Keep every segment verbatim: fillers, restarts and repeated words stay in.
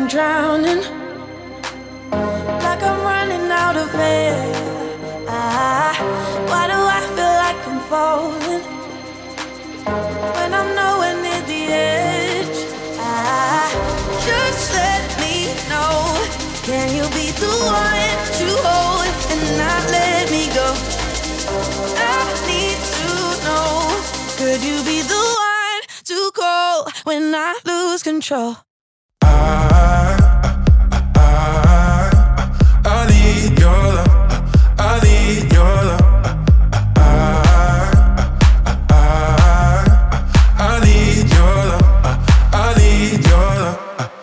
drowning, like I'm running out of air. Ah, why do I feel like I'm falling when I'm nowhere near the edge? Ah, just let me know. Can you be the one to hold and not let me go? I need to know. Could you be the one to call when I lose control? I, I, I, I need your love. I need your love. I, I, I need your love. I need your love.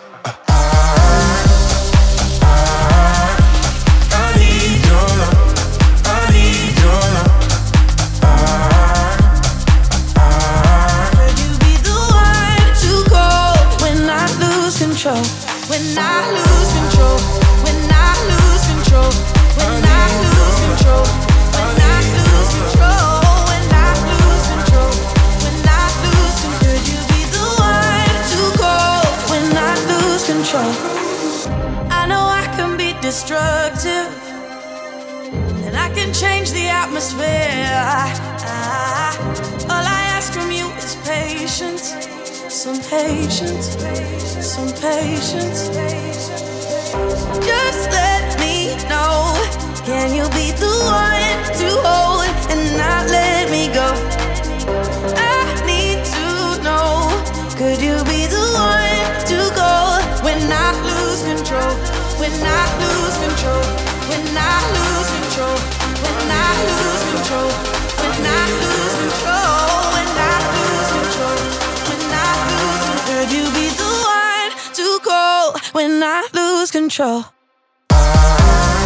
When I lose control, when I lose control, when I lose control, when I lose control, when I lose control, when I lose control, could you be the one to call when I lose control? I know I can be destructive, and I can change the atmosphere. I, I, all I ask from you is patience. Some patience, some patience. Just let me know. Can you be the one to hold and not let me go? I need to know. Could you be the one to go when I lose control? When I lose control? When I lose control? When I lose control? When I lose control? When I lose control? Could you be the one to call when I lose control? I